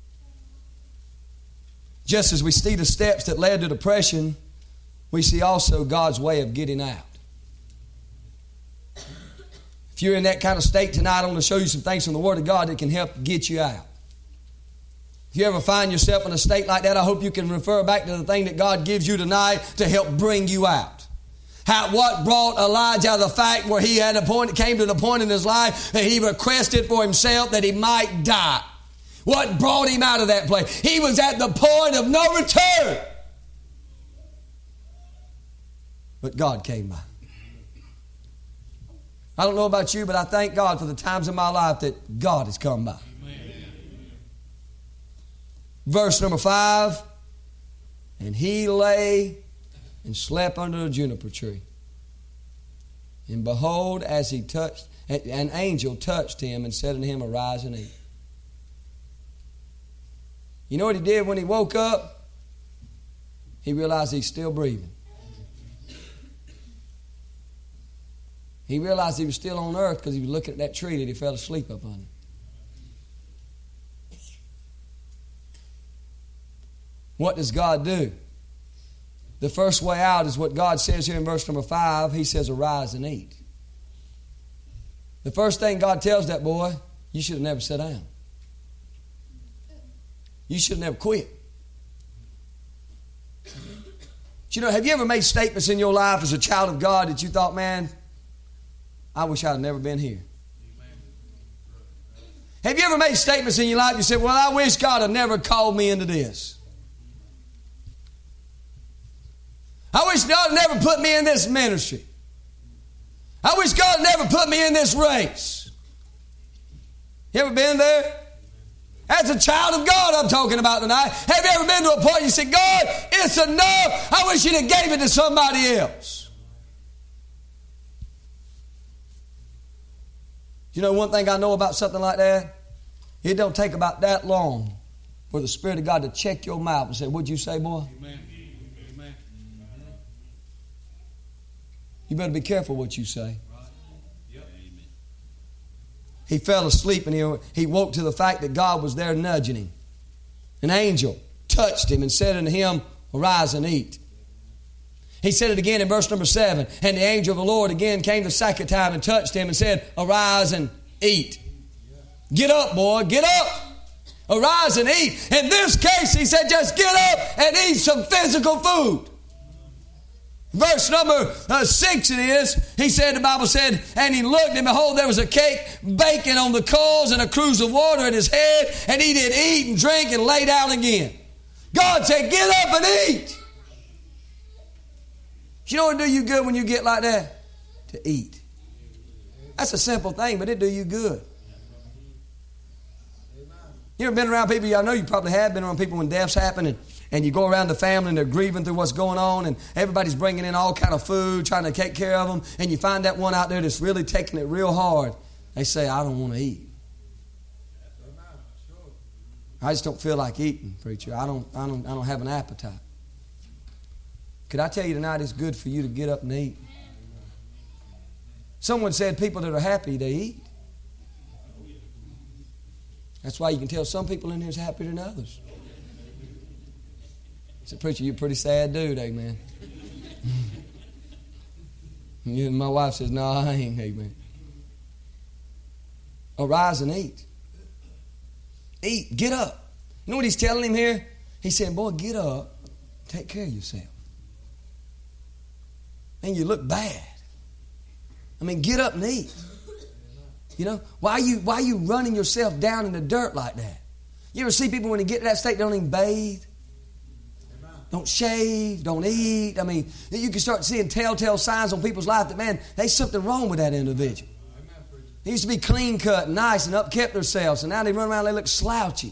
Just as we see the steps that led to depression, we see also God's way of getting out. If you're in that kind of state tonight, I want to show you some things from the Word of God that can help get you out. If you ever find yourself in a state like that, I hope you can refer back to the thing that God gives you tonight to help bring you out. How, what brought Elijah out of the fact where he had a point, came to the point in his life that he requested for himself that he might die. What brought him out of that place? He was at the point of no return. But God came by. I don't know about you, but I thank God for the times in my life that God has come by. Amen. Verse number five. And he lay and slept under a juniper tree. And behold, as he touched, an angel touched him and said unto him, Arise and eat. You know what he did when he woke up? He realized he's still breathing. He realized he was still on earth because he was looking at that tree that he fell asleep up under. What does God do? The first way out is what God says here in verse number five. He says, Arise and eat. The first thing God tells that boy, you should have never sat down. You should have never quit. But you know, have you ever made statements in your life as a child of God that you thought, man, I wish I'd never been here? Have you ever made statements in your life you said, well, I wish God had never called me into this. I wish God had never put me in this ministry. I wish God had never put me in this race. You ever been there? As a child of God I'm talking about tonight. Have you ever been to a point you said, God, it's enough. I wish you'd have gave it to somebody else. You know one thing I know about something like that? It don't take about that long for the Spirit of God to check your mouth and say, what'd you say, boy? Amen. Amen. You better be careful what you say. He fell asleep and he, he woke to the fact that God was there nudging him. An angel touched him and said unto him, Arise and eat. He said it again in verse number seven. And the angel of the Lord again came the second time and touched him and said, Arise and eat. Get up, boy, get up. Arise and eat. In this case, he said, just get up and eat some physical food. Verse number uh, six it is, he said, the Bible said, and he looked and behold, there was a cake baking on the coals and a cruse of water at his head, and he did eat and drink and lay down again. God said, get up and eat. You know what do you good when you get like that? To eat. That's a simple thing, but it do you good. You ever been around people? I know you probably have been around people when deaths happen and And you go around the family and they're grieving through what's going on and everybody's bringing in all kind of food, trying to take care of them. And you find that one out there that's really taking it real hard. They say, I don't want to eat. I just don't feel like eating, preacher. I don't, I don't, I don't have an appetite. Could I tell you tonight it's good for you to get up and eat? Someone said people that are happy, they eat. That's why you can tell some people in here is happier than others. I said, preacher, you're a pretty sad dude, amen. And my wife says, no, I ain't, amen. Arise and eat. Eat, get up. You know what he's telling him here? He's saying, boy, get up, take care of yourself. And you look bad. I mean, get up and eat. You know, why are you, why are you running yourself down in the dirt like that? You ever see people when they get to that state, they don't even bathe? Don't shave, don't eat. I mean, you can start seeing telltale signs on people's life that, man, there's something wrong with that individual. They used to be clean cut and nice and upkept themselves, and now they run around and they look slouchy.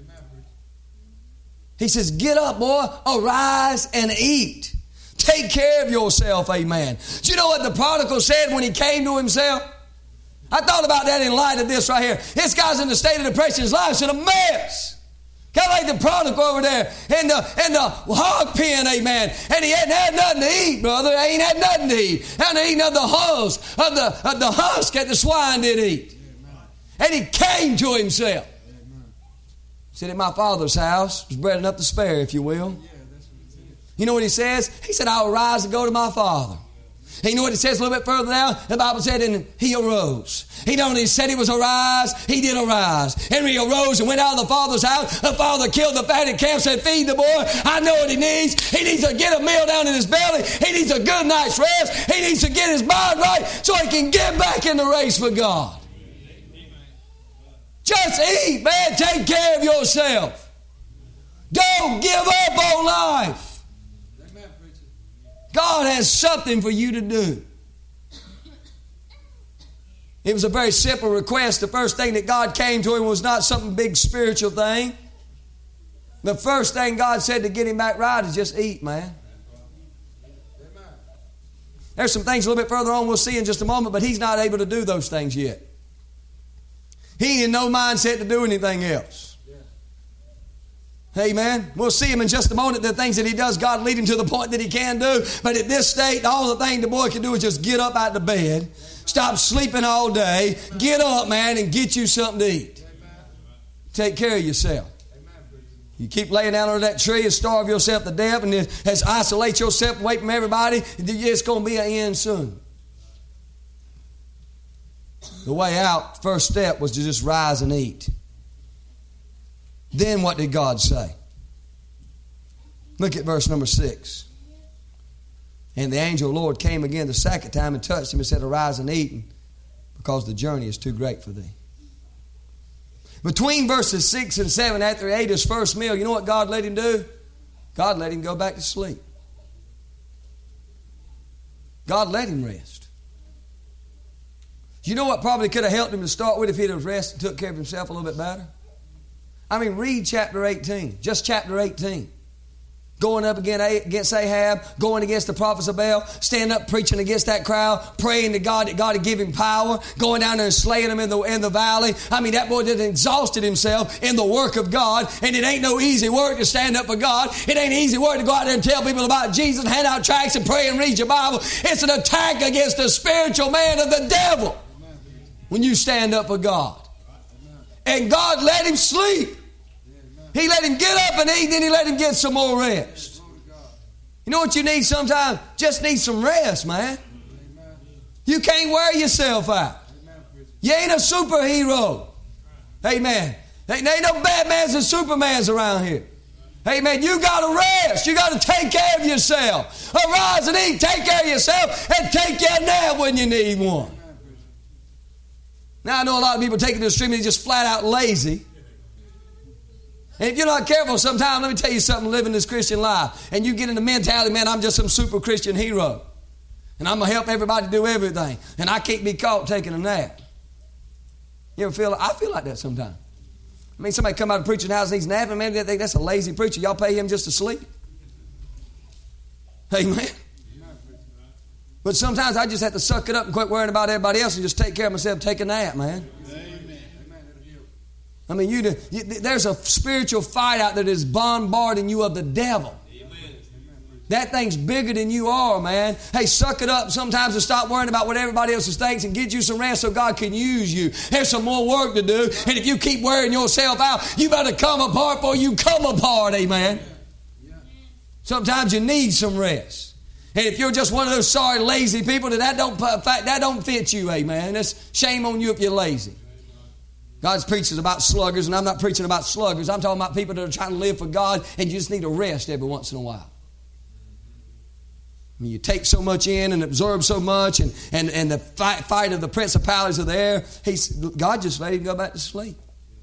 He says, get up, boy, arise and eat. Take care of yourself, amen. Do you know what the prodigal said when he came to himself? I thought about that in light of this right here. This guy's in the state of depression. His life's in a mess. Kind of like the prodigal over there in the, in the hog pen, amen. And he hadn't had nothing to eat, brother. He ain't had nothing to eat. Hadn't eaten of the husk, of the, of the husk that the swine did eat. And he came to himself. He said, at my father's house, there's bread enough to spare, if you will. You know what he says? He said, I'll rise and go to my father. And you know what it says a little bit further down? The Bible said, and he arose. He not only said he was arise, he did arise. And he arose and went out of the father's house. The father killed the fatted calf, said, feed the boy. I know what he needs. He needs to get a meal down in his belly. He needs a good night's rest. He needs to get his mind right so he can get back in the race for God. Just eat, man. Take care of yourself. Don't give up on life. God has something for you to do. It was a very simple request. The first thing that God came to him was not some big spiritual thing. The first thing God said to get him back right is just eat, man. There's some things a little bit further on we'll see in just a moment, but he's not able to do those things yet. He ain't in no mindset to do anything else. Amen. We'll see him in just a moment. The things that he does, God lead him to the point that he can do. But at this state, all the thing the boy can do is just get up out of bed, stop sleeping all day, get up, man, and get you something to eat. Take care of yourself. You keep laying down under that tree and starve yourself to death and as isolate yourself away from everybody, it's going to be an end soon. The way out, first step was to just rise and eat. Then what did God say? Look at verse number six. And the angel of the Lord came again the second time and touched him and said, arise and eat, because the journey is too great for thee. Between verses six and seven, after he ate his first meal, you know what God let him do? God let him go back to sleep. God let him rest. You know what probably could have helped him to start with if he'd have rested and took care of himself a little bit better? I mean, read chapter eighteen. Just chapter eighteen. Going up against Ahab, going against the prophets of Baal, standing up preaching against that crowd, praying to God that God would give him power, going down there and slaying them in the, in the valley. I mean, that boy just exhausted himself in the work of God, and it ain't no easy work to stand up for God. It ain't easy work to go out there and tell people about Jesus, hand out tracts and pray and read your Bible. It's an attack against the spiritual man of the devil when you stand up for God. And God let him sleep. He let him get up and eat, then he let him get some more rest. You know what you need sometimes? Just need some rest, man. You can't wear yourself out. You ain't a superhero. Amen. Ain't, ain't no Batmans and Supermans around here. Amen. You got to rest. You got to take care of yourself. Arise and eat. Take care of yourself and take your nap when you need one. Now, I know a lot of people take it to the extreme and they're just flat out lazy. And if you're not careful, sometimes, let me tell you something, living this Christian life, and you get in the mentality, man, I'm just some super Christian hero. And I'm going to help everybody do everything. And I can't be caught taking a nap. You ever feel, I feel like that sometimes. I mean, somebody come out of preaching house and he's napping, man, they think that's a lazy preacher. Y'all pay him just to sleep? Amen. But sometimes I just have to suck it up and quit worrying about everybody else and just take care of myself, take a nap, man. I mean, you, you, there's a spiritual fight out there that is bombarding you of the devil. Amen. That thing's bigger than you are, man. Hey, suck it up sometimes and stop worrying about what everybody else thinks and get you some rest so God can use you. There's some more work to do. And if you keep wearing yourself out, you better come apart before you come apart, amen. Sometimes you need some rest. And if you're just one of those sorry, lazy people, that, that, don't, that don't fit you, amen. That's shame on you if you're lazy. God's preaching about sluggers, and I'm not preaching about sluggers. I'm talking about people that are trying to live for God, and you just need to rest every once in a while. I mean, you take so much in and absorb so much, and, and, and the fight, fight of the principalities of the air, he's, God just let him go back to sleep.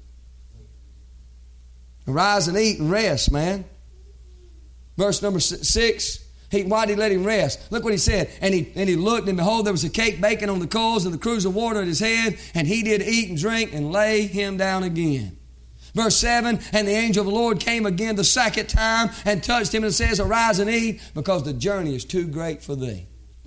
Arise and eat and rest, man. Verse number six. He, why did he let him rest? Look what he said. And he, and he looked, and behold, there was a cake baking on the coals and the cruse of water at his head. And he did eat and drink and lay him down again. Verse seven, and the angel of the Lord came again the second time and touched him and says, arise and eat, because the journey is too great for thee.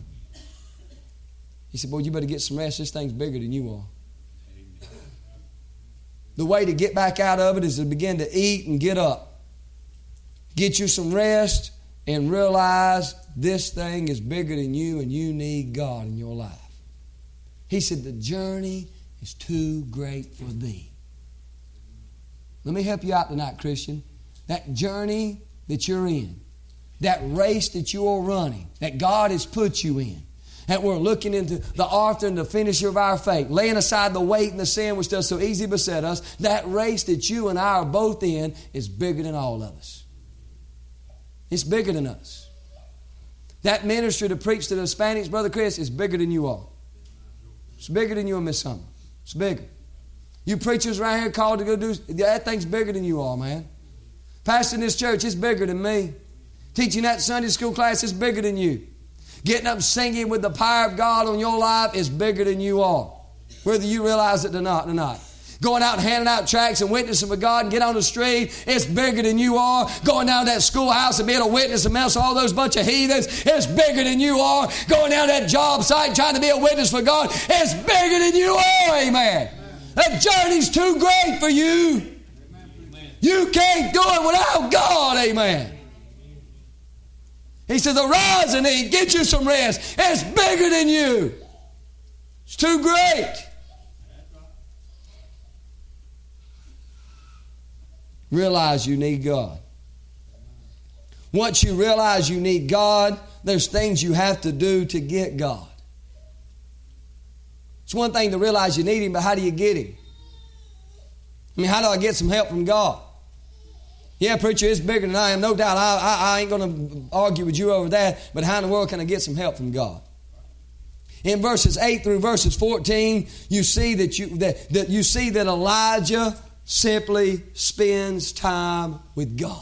He said, boy, you better get some rest. This thing's bigger than you are. The way to get back out of it is to begin to eat and get up. Get you some rest. And realize this thing is bigger than you and you need God in your life. He said, the journey is too great for thee. Let me help you out tonight, Christian. That journey that you're in, that race that you're running, that God has put you in, And we're looking into the author and the finisher of our faith, laying aside the weight and the sin which does so easily beset us. That race that you and I are both in is bigger than all of us. It's bigger than us. That ministry to preach to the Hispanics, Brother Chris, is bigger than you are. It's bigger than you and Miss Summer. It's bigger. You preachers right here called to go do, that thing's bigger than you are, man. Pastoring this church is bigger than me. Teaching that Sunday school class is bigger than you. Getting up and singing with the power of God on your life is bigger than you are. Whether you realize it or not tonight. Going out and handing out tracts and witnessing for God and get on the street, it's bigger than you are. Going down to that schoolhouse and being a witness and mess all those bunch of heathens, it's bigger than you are. Going down to that job site trying to be a witness for God, it's bigger than you are. Amen. That journey's too great for you. You can't do it without God. Amen. He says, arise and eat. Get you some rest. It's bigger than you. It's too great. Realize you need God. Once you realize you need God, there's things you have to do to get God. It's one thing to realize you need Him, but how do you get Him? I mean, how do I get some help from God? Yeah, preacher, it's bigger than I am. No doubt, I, I, I ain't going to argue with you over that, but how in the world can I get some help from God? In verses eight through verses fourteen, you see that you that, that you see that Elijah simply spends time with God.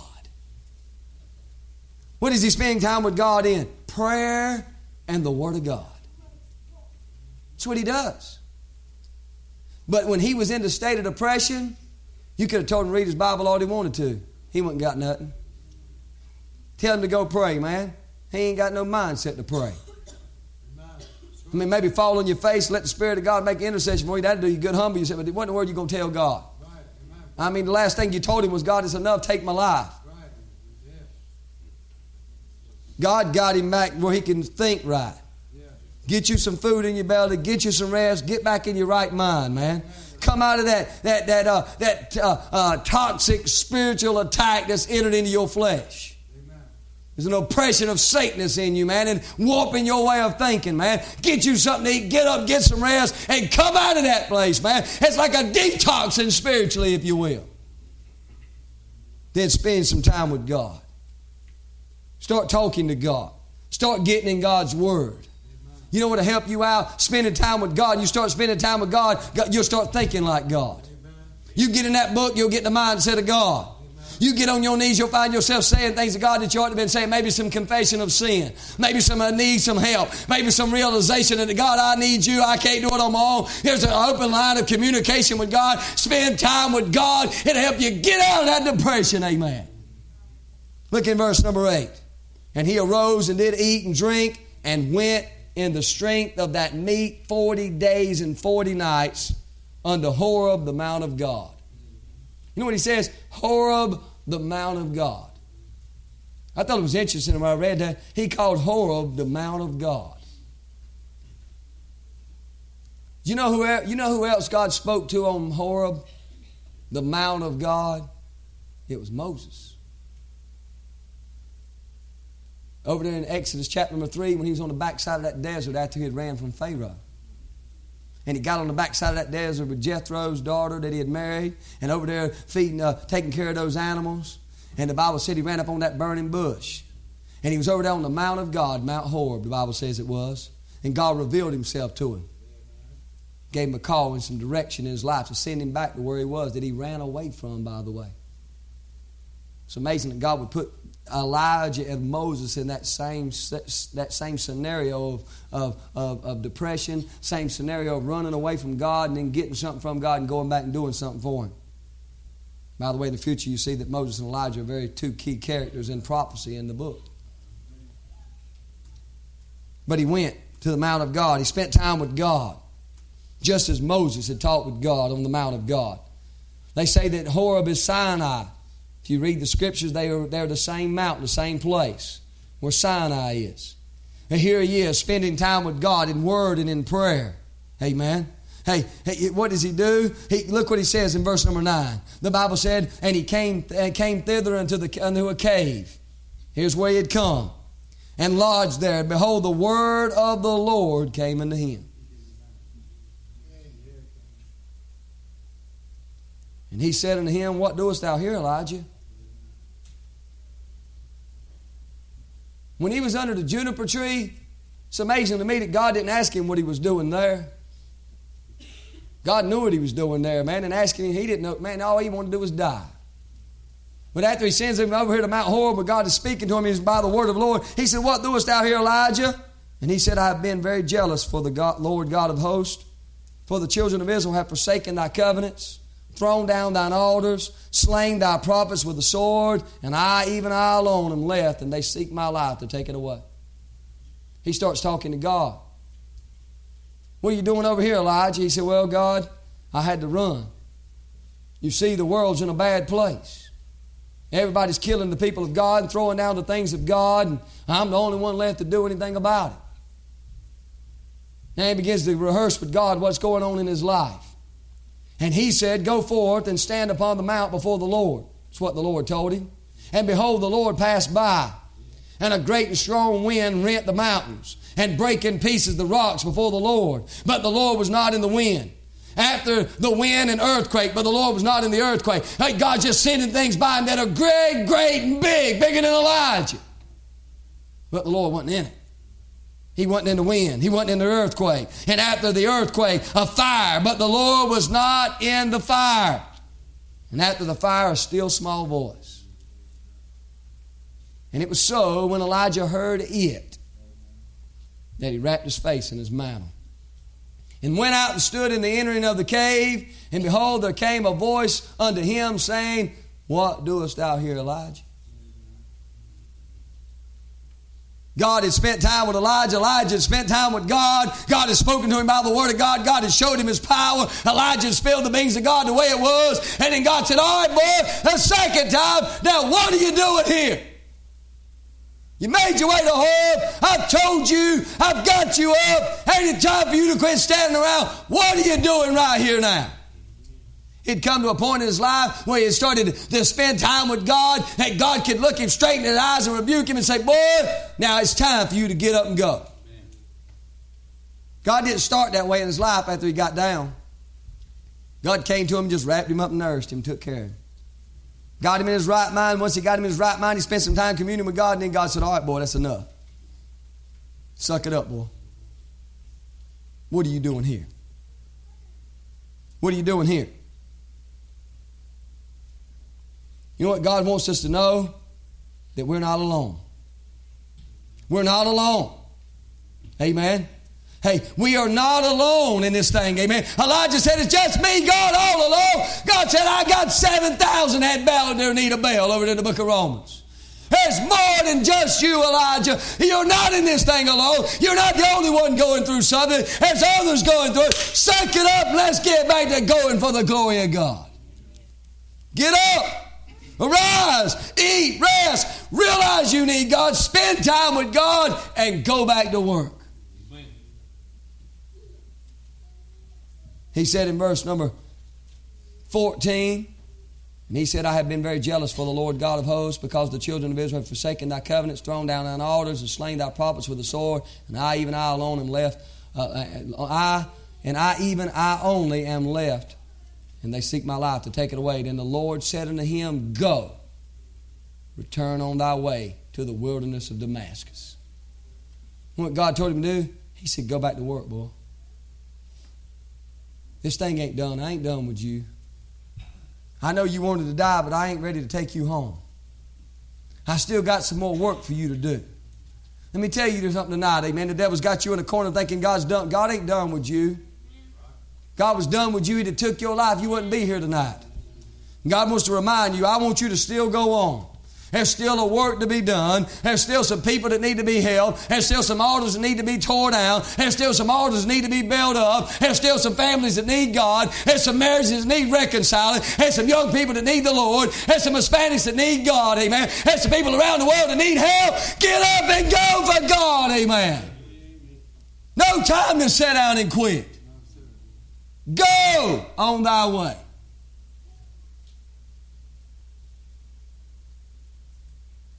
What does he spend time with God in? Prayer and the Word of God. That's what he does. But when he was in the state of depression, you could have told him to read his Bible all he wanted to. He wouldn't got nothing. Tell him to go pray, man. He ain't got no mindset to pray. I mean, maybe fall on your face, let the Spirit of God make intercession for you. That'll do you good, humble yourself. But what in the world are you going to tell God? I mean, the last thing you told him was, God, it's enough, take my life. God got him back where he can think right. Get you some food in your belly, get you some rest, get back in your right mind, man. Come out of that that that uh, that uh, uh, toxic spiritual attack that's entered into your flesh. There's an oppression of Satan that's in you, man, and warping your way of thinking, man. Get you something to eat, get up, get some rest, and come out of that place, man. It's like a detoxing spiritually, if you will. Then spend some time with God. Start talking to God. Start getting in God's Word. You know what will help you out? Spending time with God. You start spending time with God, you'll start thinking like God. You get in that book, you'll get the mindset of God. You get on your knees, you'll find yourself saying things to God that you ought to have been saying. Maybe some confession of sin. Maybe some I need some help. Maybe some realization that, God, I need you. I can't do it on my own. Here's an open line of communication with God. Spend time with God. It'll help you get out of that depression. Amen. Look in verse number eight. And he arose and did eat and drink and went in the strength of that meat forty days and forty nights unto Horeb, the Mount of God. You know what he says? Horeb, the Mount of God. I thought it was interesting when I read that. He called Horeb the Mount of God. You know who, you know who else God spoke to on Horeb, the Mount of God? It was Moses. Over there in Exodus chapter number three, when he was on the backside of that desert after he had ran from Pharaoh. And he got on the backside of that desert with Jethro's daughter that he had married. And over there feeding, uh, taking care of those animals. And the Bible said he ran up on that burning bush. And he was over there on the Mount of God, Mount Horeb, the Bible says it was. And God revealed himself to him. Gave him a call and some direction in his life to send him back to where he was that he ran away from, by the way. It's amazing that God would put Elijah and Moses in that same that same scenario of, of, of, of depression, same scenario of running away from God and then getting something from God and going back and doing something for Him. By the way, in the future you see that Moses and Elijah are very two key characters in prophecy in the book. But he went to the Mount of God. He spent time with God, just as Moses had talked with God on the Mount of God. They say that Horeb is Sinai. If you read the scriptures, they are, they're the same mountain, the same place where Sinai is. And here he is, spending time with God in word and in prayer. Amen. Hey, hey, what does he do? He, look what he says in verse number nine. The Bible said, and he came, uh, came thither unto, the, unto a cave. Here's where he had come. and lodged there. And behold, the word of the Lord came unto him. And he said unto him, What doest thou here, Elijah? When he was under the juniper tree, it's amazing to me that God didn't ask him what he was doing there. God knew what he was doing there, man, and asking him, he didn't know. Man, all he wanted to do was die. But after he sends him over here to Mount Horeb, where God is speaking to him, he's by the word of the Lord. He said, What doest thou here, Elijah? And he said, I have been very jealous for the God, Lord God of hosts, for the children of Israel have forsaken thy covenants, thrown down thine altars, slain thy prophets with the sword, and I, even I alone, am left, and they seek my life to take it away. He starts talking to God. What are you doing over here, Elijah? He said, Well, God, I had to run. You see, the world's in a bad place. Everybody's killing the people of God and throwing down the things of God, and I'm the only one left to do anything about it. Now he begins to rehearse with God what's going on in his life. And he said, Go forth and stand upon the mount before the Lord. That's what the Lord told him. And behold, the Lord passed by, and a great and strong wind rent the mountains, and brake in pieces the rocks before the Lord. But the Lord was not in the wind. After the wind, an earthquake, but the Lord was not in the earthquake. Hey, God's just sending things by him that are great, great, and big, bigger than Elijah. But the Lord wasn't in it. He wasn't in the wind. He wasn't in the earthquake. And after the earthquake, a fire, but the Lord was not in the fire. And after the fire, a still small voice. And it was so when Elijah heard it that he wrapped his face in his mantle, and went out and stood in the entering of the cave. And behold, there came a voice unto him, saying, What doest thou here, Elijah? God had spent time with Elijah. Elijah had spent time with God. God had spoken to him by the word of God. God had showed him his power. Elijah had spilled the beans of God the way it was. And then God said, All right, boy, a second time. Now what are you doing here? You made your way to Horeb. I've told you. I've got you up. Ain't it time for you to quit standing around? What are you doing right here now? He'd come to a point in his life where he had started to spend time with God, that God could look him straight in his eyes and rebuke him and say, Boy, now it's time for you to get up and go. God didn't start that way in his life after he got down. God came to him, just wrapped him up and nursed him, took care of him. Got him in his right mind. Once he got him in his right mind, he spent some time communing with God, and then God said, All right, boy, that's enough. Suck it up, boy. What are you doing here? What are you doing here? You know what God wants us to know? That we're not alone. We're not alone. Amen. Hey, we are not alone in this thing. Amen. Elijah said, It's just me, God, all alone. God said, I got seven thousand that bowed their knee to Baal over in the book of Romans. There's more than just you, Elijah. You're not in this thing alone. You're not the only one going through something. There's others going through it. Suck it up. Let's get back to going for the glory of God. Get up. Arise, eat, rest, realize you need God, spend time with God, and go back to work. Amen. He said in verse number fourteen, and he said, I have been very jealous for the Lord God of hosts, because the children of Israel have forsaken thy covenants, thrown down thine altars, and slain thy prophets with the sword, and I, even I alone, am left. Uh, I, and I, even I only, am left. And they seek my life to take it away. Then the Lord said unto him, Go, return on thy way to the wilderness of Damascus. What God told him to do, he said, Go back to work, boy. This thing ain't done. I ain't done with you. I know you wanted to die, but I ain't ready to take you home. I still got some more work for you to do. Let me tell you something tonight, amen. The devil's got you in a corner thinking God's done. God ain't done with you. God was done with you. He'd have took your life. You wouldn't be here tonight. God wants to remind you, I want you to still go on. There's still a work to be done. There's still some people that need to be held. There's still some altars that need to be torn down. There's still some altars that need to be built up. There's still some families that need God. There's some marriages that need reconciling. There's some young people that need the Lord. There's some Hispanics that need God. Amen. There's some people around the world that need help. Get up and go for God. Amen. No time to sit down and quit. Go on thy way.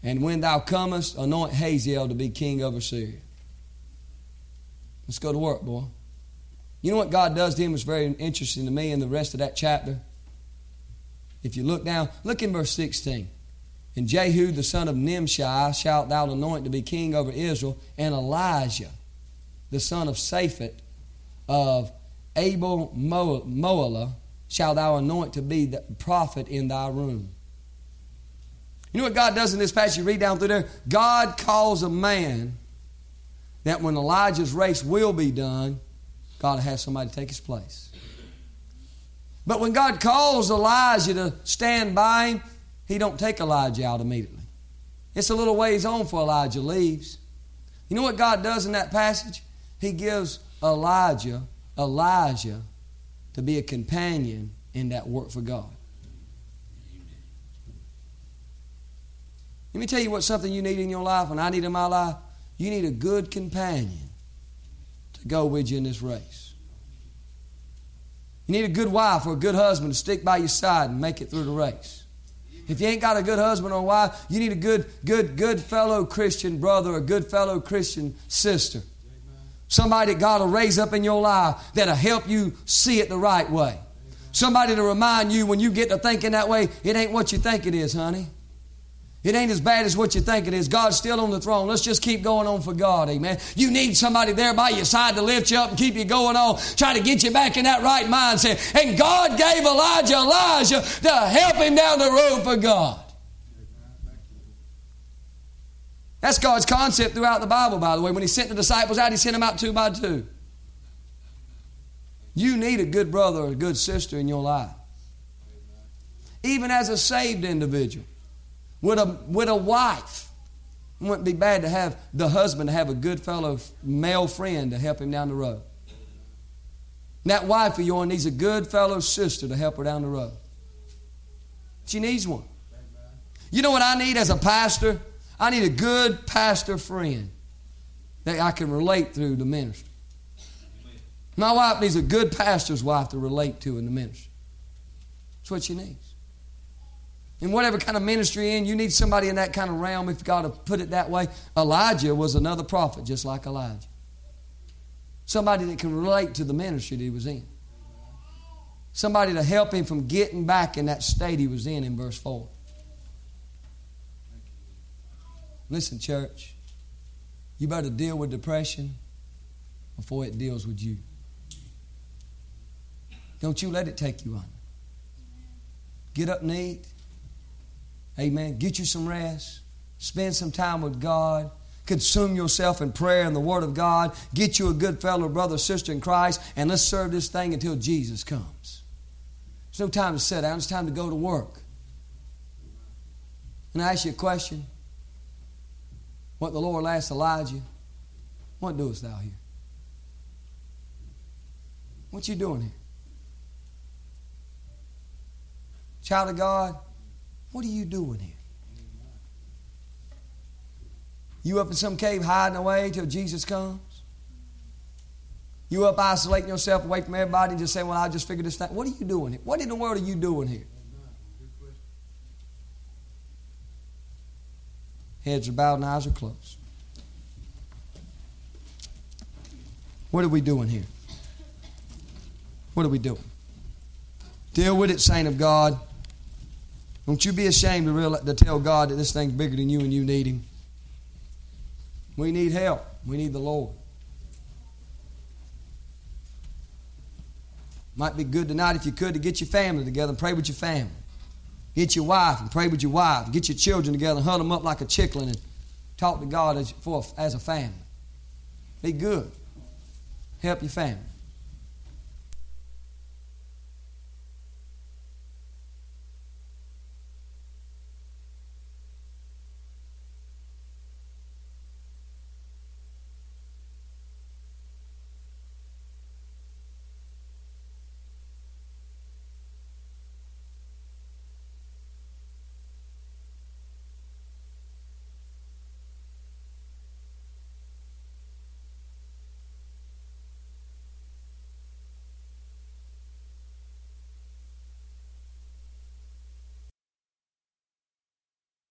And when thou comest, anoint Hazael to be king over Syria. Let's go to work, boy. You know what God does to him is very interesting to me in the rest of that chapter. If you look down, look in verse sixteen. And Jehu the son of Nimshi shalt thou anoint to be king over Israel, and Elijah the son of Shaphat of Abel Moelah shalt thou anoint to be the prophet in thy room. You know what God does in this passage? You read down through there. God calls a man that when Elijah's race will be done, God will have somebody to take his place. But when God calls Elijah to stand by him, he don't take Elijah out immediately. It's a little ways on before Elijah leaves. You know what God does in that passage? He gives Elijah, Elijah, to be a companion in that work for God. Let me tell you what something you need in your life and I need in my life. You need a good companion to go with you in this race. You need a good wife or a good husband to stick by your side and make it through the race. If you ain't got a good husband or wife, you need a good, good, good fellow Christian brother or a good fellow Christian sister. Somebody that God will raise up in your life that'll help you see it the right way. Somebody to remind you when you get to thinking that way, it ain't what you think it is, honey. It ain't as bad as what you think it is. God's still on the throne. Let's just keep going on for God, amen. You need somebody there by your side to lift you up and keep you going on, try to get you back in that right mindset. And God gave Elijah Elijah to help him down the road for God. That's God's concept throughout the Bible, by the way. When he sent the disciples out, he sent them out two by two. You need a good brother or a good sister in your life. Even as a saved individual. With a, with a wife, it wouldn't be bad to have the husband to have a good fellow male friend to help him down the road. And that wife of yours needs a good fellow sister to help her down the road. She needs one. You know what I need as a pastor? I need a good pastor friend that I can relate through the ministry. My wife needs a good pastor's wife to relate to in the ministry. That's what she needs. In whatever kind of ministry you're in, you need somebody in that kind of realm, if God to put it that way. Elijah was another prophet just like Elijah. Somebody that can relate to the ministry that he was in. Somebody to help him from getting back in that state he was in in verse four. Listen, church, you better deal with depression before it deals with you. Don't you let it take you under. Get up and eat. Amen. Get you some rest. Spend some time with God. Consume yourself in prayer and the Word of God. Get you a good fellow brother or sister in Christ. And let's serve this thing until Jesus comes. There's no time to sit down. It's time to go to work. And I ask you a question. What the Lord asked Elijah, what doest thou here? What you doing here? Child of God, what are you doing here? You up in some cave hiding away till Jesus comes? You up isolating yourself away from everybody and just saying, well, I'll just figure this thing. What are you doing here? What in the world are you doing here? Heads are bowed and eyes are closed. What are we doing here? What are we doing? Deal with it, saint of God. Don't you be ashamed to, realize, to tell God that this thing's bigger than you and you need Him. We need help. We need the Lord. Might be good tonight if you could to get your family together and pray with your family. Get your wife and pray with your wife. Get your children together and hunt them up like a chickling and talk to God as, for, as a family. Be good. Help your family.